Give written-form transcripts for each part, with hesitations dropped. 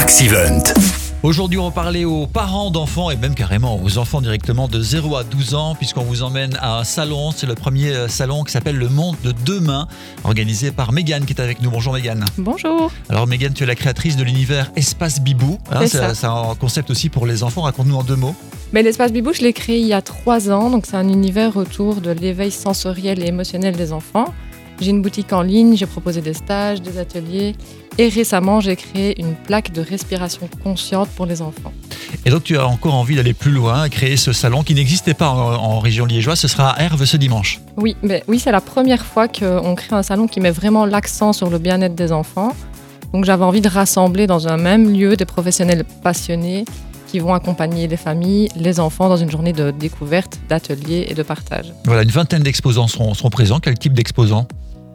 Maxivent. Aujourd'hui, on va parler aux parents d'enfants et même carrément aux enfants directement de 0 à 12 ans puisqu'on vous emmène à un salon. C'est le premier salon qui s'appelle Le Monde de Demain, organisé par Mégane qui est avec nous. Bonjour Mégane. Bonjour. Alors Mégane, tu es la créatrice de l'univers Espace Bibou. C'est un concept aussi pour les enfants. Raconte-nous en 2 mots. Mais l'Espace Bibou, je l'ai créé il y a 3 ans. Donc c'est un univers autour de l'éveil sensoriel et émotionnel des enfants. J'ai une boutique en ligne, j'ai proposé des stages, des ateliers. Et récemment, j'ai créé une plaque de respiration consciente pour les enfants. Et donc, tu as encore envie d'aller plus loin, créer ce salon qui n'existait pas en région liégeoise. Ce sera à Herve ce dimanche. Oui, c'est la première fois qu'on crée un salon qui met vraiment l'accent sur le bien-être des enfants. Donc, j'avais envie de rassembler dans un même lieu des professionnels passionnés qui vont accompagner les familles, les enfants dans une journée de découverte, d'ateliers et de partage. Voilà, une vingtaine d'exposants seront présents. Quel type d'exposants ?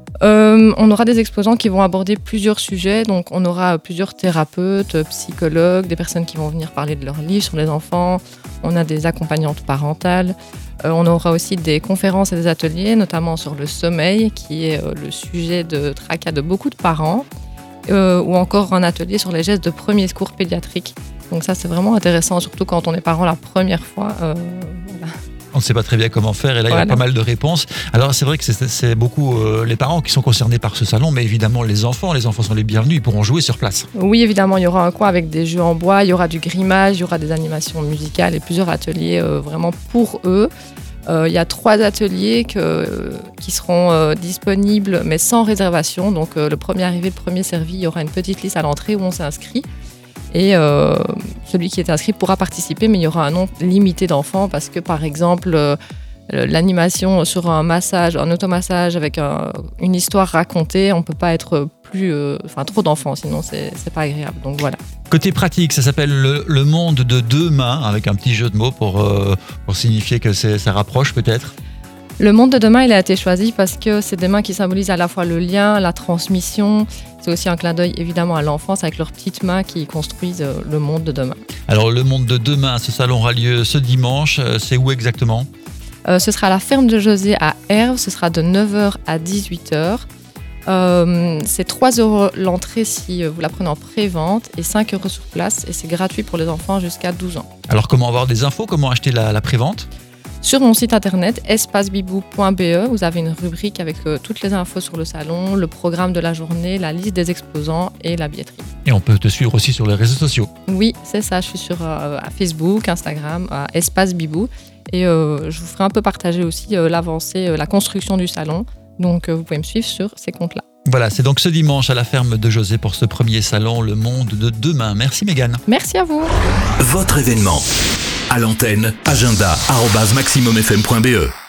On aura des exposants qui vont aborder plusieurs sujets. Donc, on aura plusieurs thérapeutes, psychologues, des personnes qui vont venir parler de leurs livres sur les enfants. On a des accompagnantes parentales. On aura aussi des conférences et des ateliers, notamment sur le sommeil, qui est le sujet de tracas de beaucoup de parents. Ou encore un atelier sur les gestes de premier secours pédiatrique. Donc ça, c'est vraiment intéressant, surtout quand on est parent la première fois. Voilà. On ne sait pas très bien comment faire et là, il y a pas mal de réponses. Alors, c'est vrai que c'est beaucoup les parents qui sont concernés par ce salon, mais évidemment, les enfants sont les bienvenus, ils pourront jouer sur place. Oui, évidemment, il y aura un coin avec des jeux en bois, il y aura du grimage, il y aura des animations musicales et plusieurs ateliers vraiment pour eux. Il y a 3 ateliers qui seront disponibles, mais sans réservation. Donc, le premier arrivé, le premier servi, il y aura une petite liste à l'entrée où on s'inscrit. Et celui qui est inscrit pourra participer, mais il y aura un nombre limité d'enfants parce que, par exemple, l'animation sur un massage, un automassage avec une histoire racontée, on ne peut pas être trop d'enfants, sinon c'est pas agréable. Donc voilà. Côté pratique, ça s'appelle le monde de demain, avec un petit jeu de mots pour signifier que ça rapproche peut-être. Le monde de demain, il a été choisi parce que c'est des mains qui symbolisent à la fois le lien, la transmission. C'est aussi un clin d'œil évidemment à l'enfance avec leurs petites mains qui construisent le monde de demain. Alors le monde de demain, ce salon aura lieu ce dimanche. C'est où exactement ? Ce sera à la ferme de José à Herve. Ce sera de 9h à 18h. C'est 3 € l'entrée si vous la prenez en pré-vente et 5 € sur place. Et c'est gratuit pour les enfants jusqu'à 12 ans. Alors comment avoir des infos ? Comment acheter la pré-vente ? Sur mon site internet espacebibou.be, vous avez une rubrique avec toutes les infos sur le salon, le programme de la journée, la liste des exposants et la billetterie. Et on peut te suivre aussi sur les réseaux sociaux. Oui, c'est ça. Je suis sur Facebook, Instagram, à Espace Bibou. Et je vous ferai un peu partager aussi l'avancée, la construction du salon. Donc vous pouvez me suivre sur ces comptes-là. Voilà, c'est donc ce dimanche à la ferme de José pour ce premier salon Le Monde de Demain. Merci Mégane. Merci à vous. Votre événement. À l'antenne, agenda@maximumfm.be